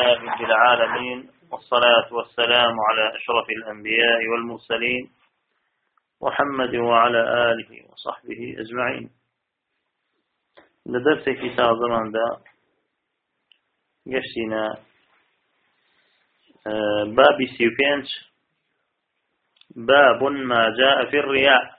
لله رب العالمين، والصلاة والسلام على أشرف الأنبياء والمرسلين محمد وعلى آله وصحبه أجمعين. لدرس كتاب زمان دا قشتنا باب سيوبينش، باب ما جاء في الرياء.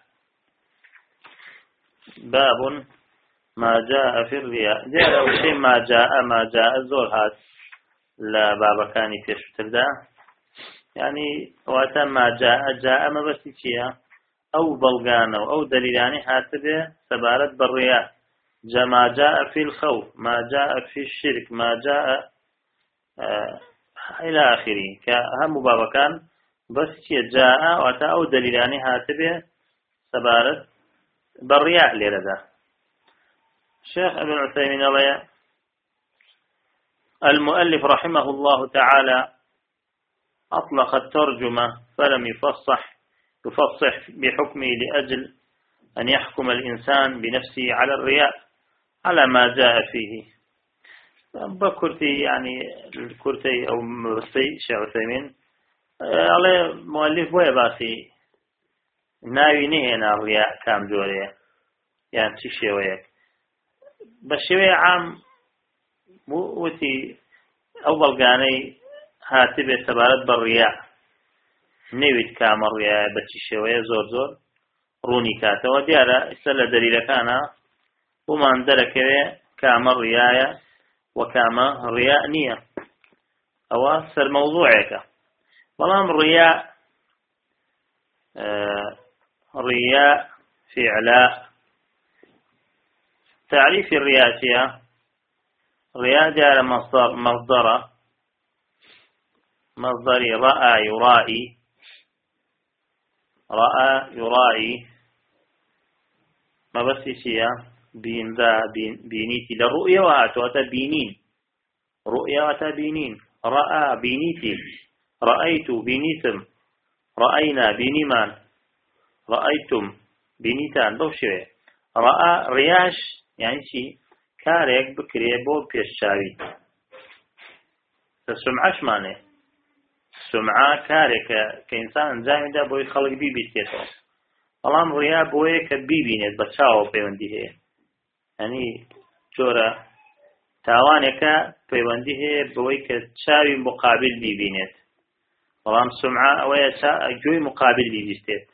باب ما جاء في الرياء. جاء أول شيء ما جاء زور هات لا بابا كان يشتردا، يعني وقتا ما جاء ما بس شيء أو بلغان أو دليلاني هاتبه سبارت بالرياء. ما جاء في الخوف، ما جاء في الشرك، ما جاء إلى آخره. كهم بابا كان بس شيء جاء وقتا أو دليلاني هاتبه سبارت بالرياء لرده. الشيخ ابن عثيمين الله المؤلف رحمه الله تعالى أطلق الترجمة فلم يفصح بحكمه لأجل أن يحكم الإنسان بنفسه على الرياء على ما جاء فيه. بكرتي يعني الكرتي أو مبسي الشيخ عثيمين الله مؤلف ويباسي ناوي نهينا الرياء كام جوريه، يعني تشي وياك بشوي عام وتي أول قاني هاتبه سبارت بالرياء نويت كام الرياء بتشوية زور روني كاتا وديارة استلا دليل كان وما اندرك كام الرياء وكام الرياء نية أو سر موضوعك. والله الرياء رياء فعلاء. تعريف الرياء فيها رياء جاء مصدر رأى يرائي، رأى يرائي ما بس شيء بين ذا بينيتي للرؤية وأتوات بينين، رؤية وتبينين، رأى بينيتي، رأيت بينيتم، رأينا بينيمان، رأيتم بينيتان دوشة. رأى رياش يعني شيء كارك بكريبو بيشاوي. السمعة معناه السمعة كارك كإنسان جامد بوي خلق بي بيتيته. الآن رياء بوي كبيبينه بتشاو بيونديه، يعني جورا تاوانك بيونديه بوي كتشاوي مقابل بيبينه. الآن السمعة أويا جوي مقابل بيبيستيت،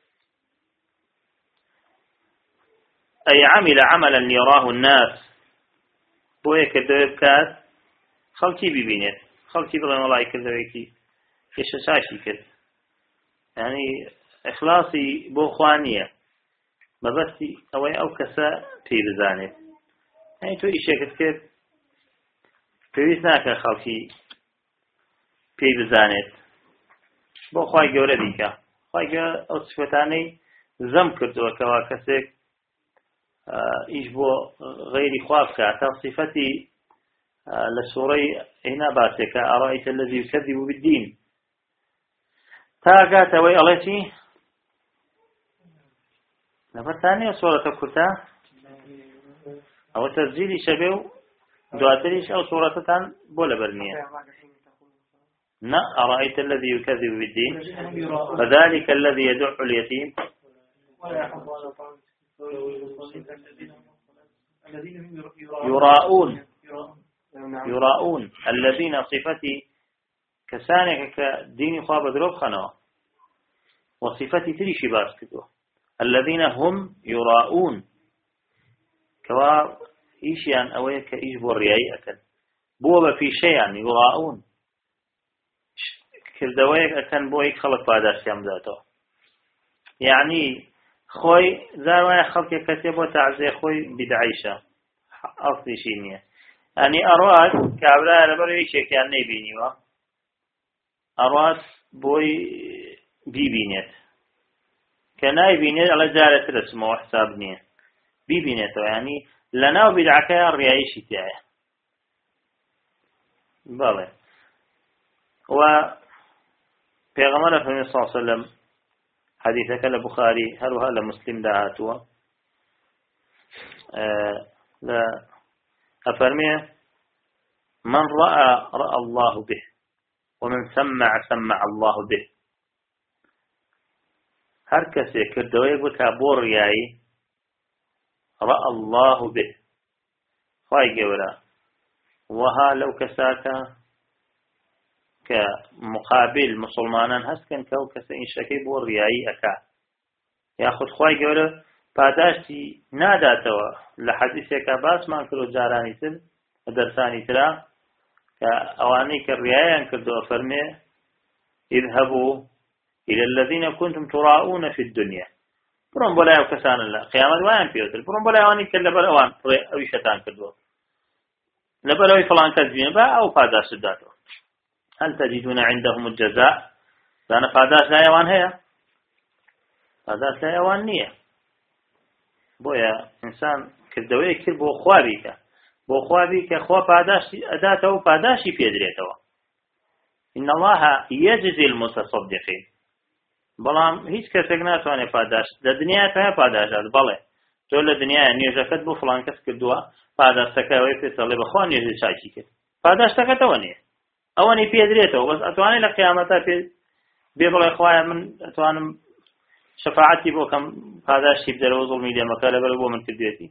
أي عمل عملا يراه الناس بوي كدوب كات خلقي ببينت، خلقي بغن الله كذويكي كشاشاشي كذ، يعني إخلاصي بو خوانية ما بس أو كسا في بزانه. يعني تو إيشي كذ بيوزناك خلقي في بزانه بو خواهي جورة ديكا. خواهي جورة أو صفتاني زم كردوا كواكسك إيش بو غير خوافك تصفتي لسوري هنا باسك أرأيت الذي يكذب بالدين تاقات وي أليتي نفر ثانية سورة كتا أو تسجيل شبه دواتريش أو سورة تان بولا برنية. نا أرأيت الذي يكذب بالدين فذلك الذي يدع اليتيم يراؤون الذين صفتي كسانك كدين خواب دروب خنوا وصفتي تريشي باس كتو الذين هم يراؤون كوا إيشيان أويك إيش بورياي أكل بوبا في شيء يعني يراؤون كردويك أكن بويك خلق بادر سيام ذاته. يعني خوي زاوية خلق كتب وتعزي خوي بدعيشة أصلي شينية. يعني أرواد كابلا لبروي شيء كان نبيني أرواد بوي بيبينت كناي بينت على جالة رسمه وحسابني بيبينته. يعني لنا وبدعك الريايش تاعي بالله. و پیغمبر صلى الله عليه وسلم حديثك البخاري هل وهذا مسلم دعاتوا لا أفرميه من رأى الله به ومن سمع الله به. هر کسی کردوی بکا بور ریایی رأى الله به خواهی گورا وها لو كساكا كمقابل مسلمانان هسكن كو كسا إن شكي بور ريائي أكا ياخد خواهي گورا پاداشتی ناداتوا لحديثي كباس ما كرو جاراني تر درساني ترا كأواني كالريايان كردو فرمي اذهبوا إلى الذين كنتم تراؤون في الدنيا برون بولاي وكسان الله قيامت وان فيوتر برون بولاي واني كاللبر اوان اوي شتان كردو لبر اوي فلان كذبين با او فاداش داتو هل تجدون عندهم الجزاء لأن فاداش لا يوان هيا فاداش لا يوان نية بويا إنسان كردوي كر بو خوابيك خوا فاداش أداته فاداشي في أدريته إن الله يجزي المتصدقين بلام هیچ کەسێک ناتوانێت پاداش لە دنیا هەیە پاداشات بەڵێ تۆ لە دنیاە نوێژەکەت بۆ فڵان کەس کردووە پاداشتەکەی پێچەڵێ بەخوا نوێژی چاکی کرد پاداشتەکەتەوە نییە ئەوەنی پێدرێتەوە بەس ئەتوانێت لە قیامەتە پێ بێ بڵێ خوایە من ئەتوانم شەفاعەتی بۆ کەم پاداشتی بدەرەوە زوڵمی لێمەکە لەبەر بۆ من کردوێتی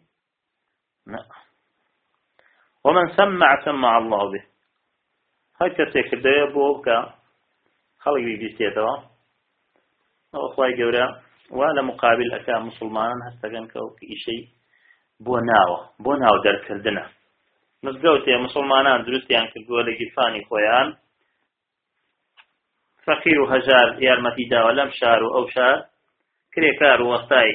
ومن سمع الله به هەر کەسێک کردوێ بۆ بکە خەڵکی بیستێتەوە أو أخوي جورا ولا مقابل أكا مسلمان هستجن كوك إشي بوناو در كردنا مزجوت يا مسلمان درست يعني كقول جفاني خويان فقير هجار يارمتي دا ولم شار أو شار كريكار وسطاي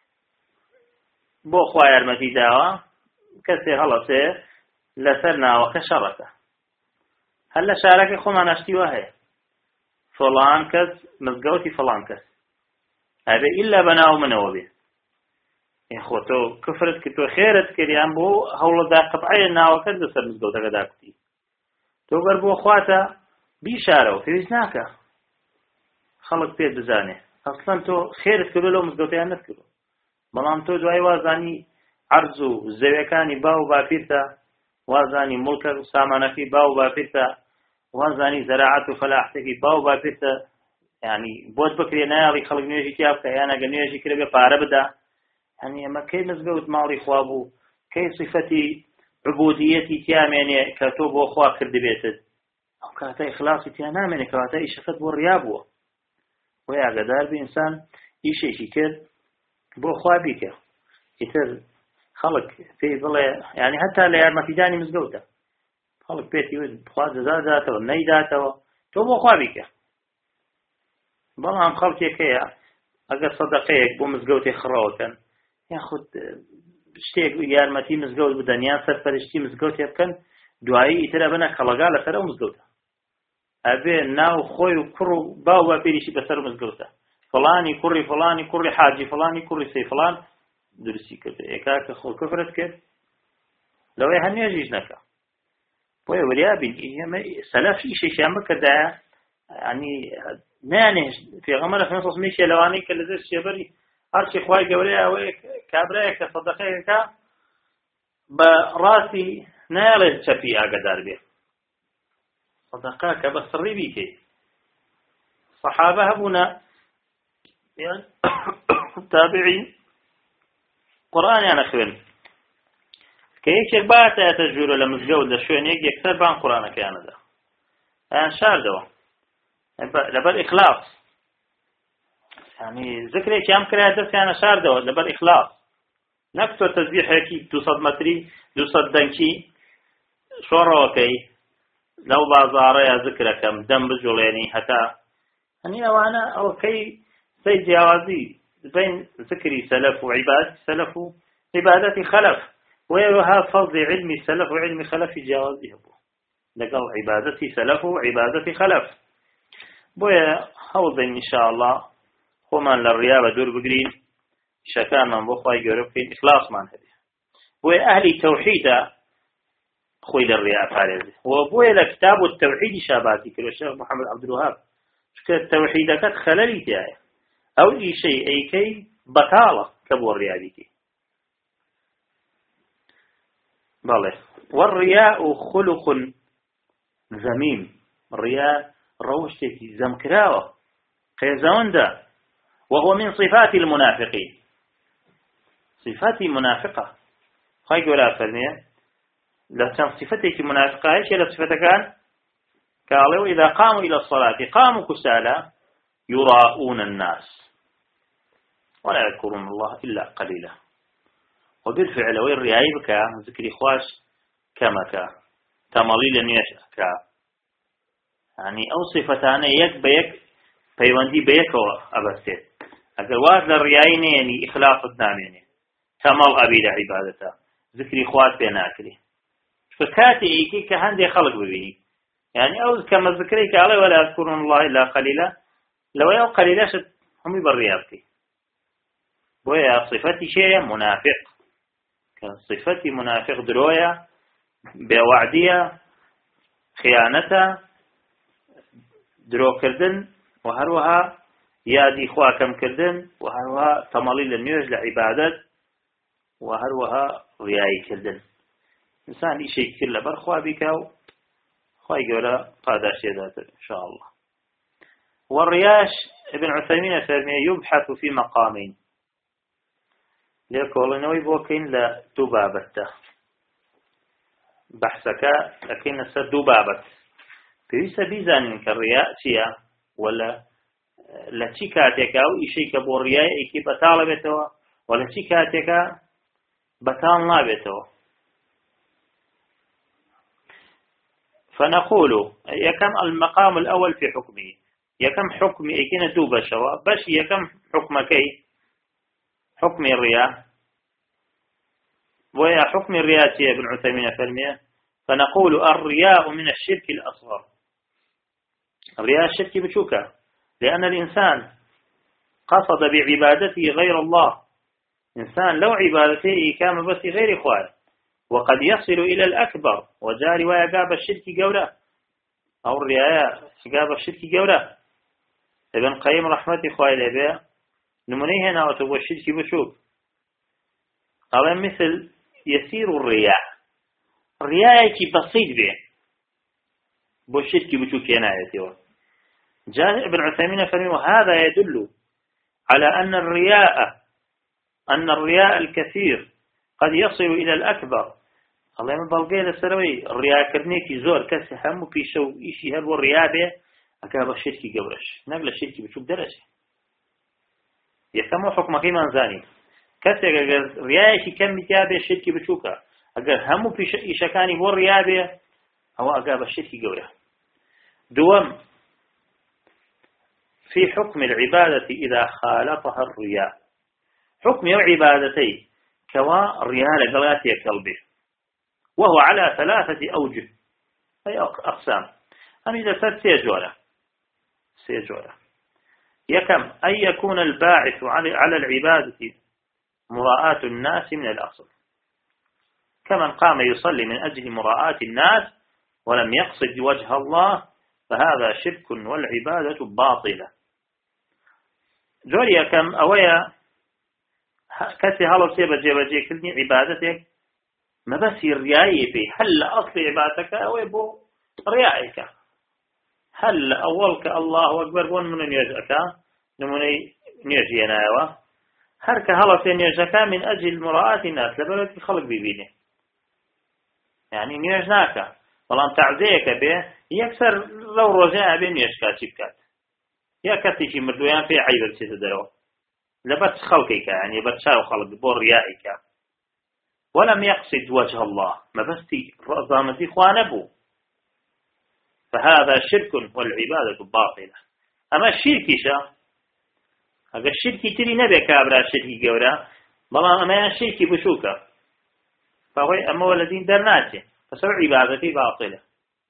بو خويا يارمتي دا كسي هلسه لسرنا وكشرته هلا شارك خو ما نشتي وهي فلان كس مزجوتي فلان كس هذا إلا بناو منه به يا خوتو كفرت كتو خيرت كريان بو هول ذا قطعي ناو كذا سر مزجوتك ذاكتي تو قربو أخواتا بيشارو في وزناك خلق بيت بزانه أصلا تو خيرت كلو لو مزجوتي أنت كلو بلان تو دواي وازاني عرضو زويكاني باو بافيرتا وازاني ملك سامانكي باو بافيرتا وازاني زراعة فلاحتكي باو بافيرتا يعني بود بكري ناري خلق نيجي كيف كيانا جنيجي كده بقارة بدا يعني ما كي مزجوت مالي خوابو كي صفتي عبوديتي تيامني كتب وخوا كرد بيتد أو كاتا إخلاصي تيانا مني كاتا إشفت والريابو ويا قدار بإنسان إيشي كد بو خوابيك يتر خلق في ظل يعني حتى لا ما في داني مزجوته خلق بيتي ود خواد زادته ونيداته تو بو خوابيك بەڵام خەڵکێکەیە ئەگەر سەدەقەیەک بۆ مزگەوتێک خڕەوەکەن یاخود شتێک یارمەتی مزگەوت بدەن یان سەرپەرشتی مزگەوتێ بکەن دوایی ئیتر ئەبنە کەڵەگا لەسەر ئەو مزگەوتە ئەبێ ناو خۆی و کوڕ و باو باپیریشی بەسەر مزگەوتە فڵانی کوڕی حاجی فڵانی کوڕی سەی فڵان درستی کرد ئێکا کە خۆ کفرت کرد لەوەی هەنێژیش نەکە بۆیە وریابین ئێمە سەلەف ئیشێکیان بکردایە يعني نانه في غمرة في نص ميشي لواني كل ذي الشبري أرشي خواي جوريا وكابريا كصدقين كا براسي ناله شفيع قدر به صدقاك بس ربيكي صحابة هبونا يعني تابعين قرآن يعني أخوين كيش بعد تجور لمزجود لشوين يكسر بان قرآن كان ذا يعني شار دوا لبر إخلاص يعني ذكري كم كره دس يعني شار دوا لبر إخلاص نكتو تسبيح هيك 200 متري 200 دنكي شوروكي لو بازاريا ذكركم دم بجوليني حتى يعني وانا او كي سي جوازي بين ذكري سلف وعباد سلف عبادتي خلف ويها فضل علمي سلف وعلمي خلف جوازي هبو لقل عبادتي سلف وعبادتي خلف بويا هوضا إن شاء الله هما للرياضة دور بقرين شكان من بخواي جوربكين إخلاص من هذه بويا أهلي توحيدا خوي للرياضة فارزي وبويا لكتاب التوحيد شاباتي كل الشيخ محمد عبد الوهاب التوحيد كانت خلالي تاعي أو أي شيء أي كي بطالة كبو الرياضي بالله والرياء خلق زميم الرياء روشتك زمكراوة قيزوندا، وهو من صفات المنافقين، صفات منافقة. خايك ولا فرمية لا كان صفتك منافقة إيش لا صفتك كان قالوا إذا قاموا إلى الصلاة قاموا كسالى يراؤون الناس ولا يذكرون الله إلا قليلا. وبالفعل وين ريايبك ذكر إخواش كمك تماليل نيشك، يعني أو صفتان يك بيك فيواندي بيك وأبستيت أقل واحد للرياين يعني إخلاص الدامين كمال أبي لعبادته ذكر إخوات بيناكري فكاتي إيكي كهندي خلق ببيني، يعني أو كما ذكريك عليه ولا يذكرون الله إلا قليلا، لو يو قليلا هم يبريابتي ويا صفتي شيء منافق، كان صفتي منافق درويا بوعدية خيانة درو كردن وهروها يادي خوا كم كردن وهروها تماليل النيوز لعبادت وهروها رياي كردن. إنسان شيء كله برخوا بكاو خواهي قولا قاداش يدات إن شاء الله. والرياش ابن عثيمين فرمي يبحث في مقامين ليقول نوي بوكين لدبابته بحثك لكن دبابت بيسا بيزان كالرياء شيا ولا لشي كاتك أو إشي كبو رياء إكي بطال بيتوا ولا شي كاتك بطال لا بيتوا. فنقول يكم المقام الأول في حكمه يكم حكم إكينا دوبا شوا باش يكم حكمكي حكم الرياء ويا حكم الرياء يا ابن عثيمين فرميه. فنقول الرياء من الشرك الأصغر، الرياء الشرك بشوكة لأن الإنسان قصد بعبادته غير الله، إنسان لو عبادته كان بس غير إخوان وقد يصل إلى الأكبر وجاري ويقاب الشرك قوله أو الرياء قاب الشرك قوله. ابن قيم رحمة إخوائي الأباء نمنيه هنا وتبو الشرك بشوك قال مثل يسير الرياء الرياء بسيط به بو الشرك بشوك ينايته. جاء ابن عثيمين فرمي وهذا يدل على أن الرياء الكثير قد يصل إلى الأكبر. الله يمبالغي للسروي الرياء كرنيكي زور كسي همو بيشو إيشي هلو الرياء به أكاب الشركي قورش نقل الشركي بشوك درجة يسمو حكم قيمان زاني كسي أقل رياء كم متابع الشركي بشوكا أقل همو بيشكاني بو الرياء به هو أكاب الشركي قوره. دوام في حكم العبادة إذا خالطها الرياء حكم عبادتي كوا الرياء لقلاتي كالبه وهو على 3 أوجه أي أقسام. أم إذا سيجورة يكم أن يكون الباعث على العبادة مراءاة الناس من الأصل كمن قام يصلي من أجل مراءاة الناس ولم يقصد وجه الله فهذا شرك والعبادة باطلة. جوري يكم أويا كسي هلو سيبا جيبا كلني عبادتك ما بس الرياء في هل أصل عبادتك أو يبو ريائك هل أولك الله أكبر ون يجأك نمني نيجي نايوه هرك هلا سينيجك من أجل مراءة الناس لبلد خلق بيبينه يعني نيجناك والله تعزيك به يكسر لو رجاء بين يشكا شبكات يا كتشي مردويان في عيب السيدة لبس خلقك يعني بتشاو خلق بور ريائك ولم يقصد وجه الله ما بستي رضامتي خوانبو فهذا شرك والعبادة باطلة. أما الشرك هذا الشرك تري نبي كابرا الشرك جورا بلا أما الشرك بشوكة فهو أما والذين درناته فسوى عبادتي باطلة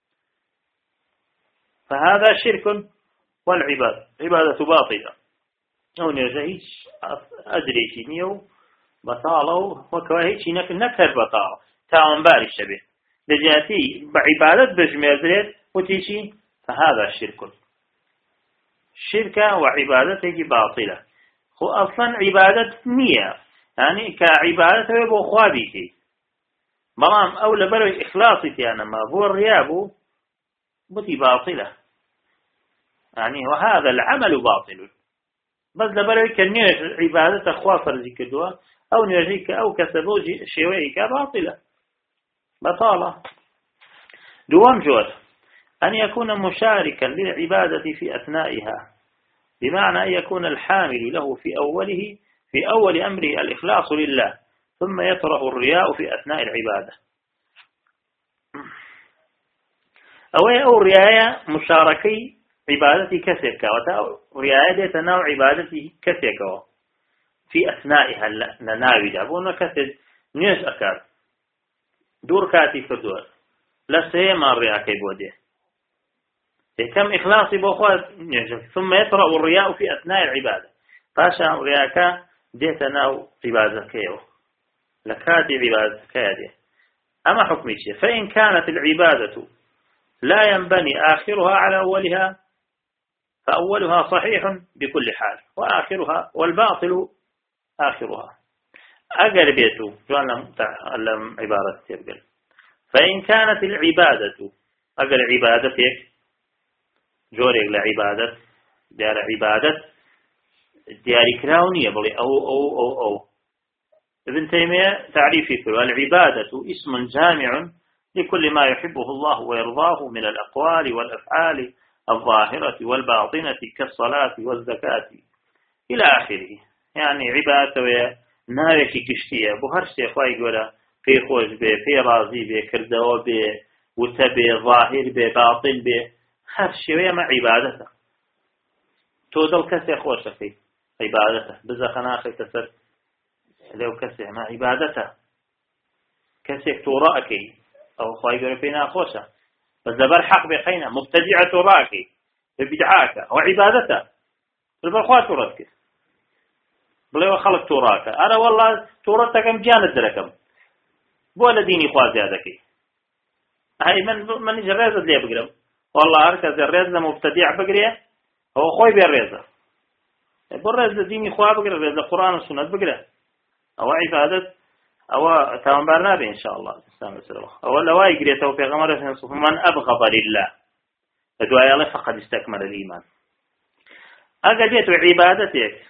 فهذا شرك والعبادة باطلة. أو نرجعيش أدري شنيو بطالة وكواهيش نكر بطالة تعاون باري الشبه لجاتي بعبادة بجميزرت وتيشي فهذا شركة وعبادته باطلة. هو أصلا عبادة نية يعني كعبادة يبو خوابيتي مرام أو لبرو إخلاصتي أنا ما هو الريابو بتي باطلة يعني وهذا العمل باطل بس لبروي كنيش عبادة أخوة فرزي كدوا أو نيجيك أو كسبوج شويك باطلة بطالة. دوام جور أن يكون مشاركا للعبادة في أثنائها بمعنى أن يكون الحامل له في أول أمره الإخلاص لله ثم يطرأ الرياء في أثناء العبادة أو رياء مشاركي عبادتي كسيكا ورياء ديتنا عبادتي كسيكا في أثنائها نناوي جابونا كسد نيش أكاد دور كاتي فردور لسيما الرياء كيبوديه كم إخلاصي بأخوات ثم يطرأ الرياء في أثناء العبادة فاشا رياكا ديتنا عبادة كيو لكاتي عبادة كيادي أما حكمي شيء فإن كانت العبادة لا ينبني آخرها على أولها فأولها صحيح بكل حال وآخرها والباطل آخرها أقل بيته علم عبارة تبقل فإن كانت العبادة أقل عبادتك جوريك لعبادة دار عبادة دياري كراونية بلي أو ابن تيمية تعريفي كله العبادة اسم جامع لكل ما يحبه الله ويرضاه من الأقوال والأفعال الظاهرة والباطنة كالصلاة والزكاة إلى آخره يعني عبادة ناويكي كشتية بهرشي أخوائي قولا في خوش بي في راضي بي كردو بي وتبي ظاهر بي باطن بي هرشي ويما عبادته تودل كسي خوش في عبادته بزخنا أخي كسر لو كسي ما عبادته كسي توراكي أو خواهي قولا فينا خوشة فالزبر حق بخينا مبتدعة توراكي ببدعاك وعبادته البرخوات تورتك بلي خلق توراك أنا والله تورتكم جاند لكم بولا ديني خوازي هذاك هاي من جريزة ليه بقرم والله هركز الريزة مبتدع بقريه هو خوي بالريزة بالريزة ديني خواه بقره ريزة قرآن والسنة بقره أو عبادة أو تنبرنا به إن شاء الله أو لو يقري توفيق غمره من أبغض لله فدعاء الله فقد استكمل الإيمان أجدت عبادتك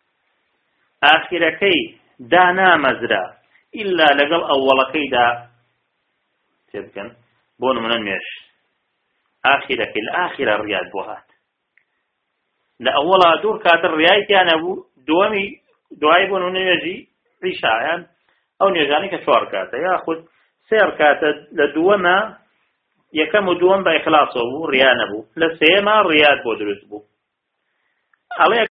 آخركي دانا مزرا إلا لقل أولكي دا تبكن بون من الميش آخرك الآخرة الرياض بوهات لأولها دور كاتر الرياض كان أبو دوامي دعاي بون من يجي عشاء أو نيجاني كشوار كاتا يأخذ سير كاتا لدوما يكم دوام بإخلاصه ريان أبو لسيما رياض بودرس بو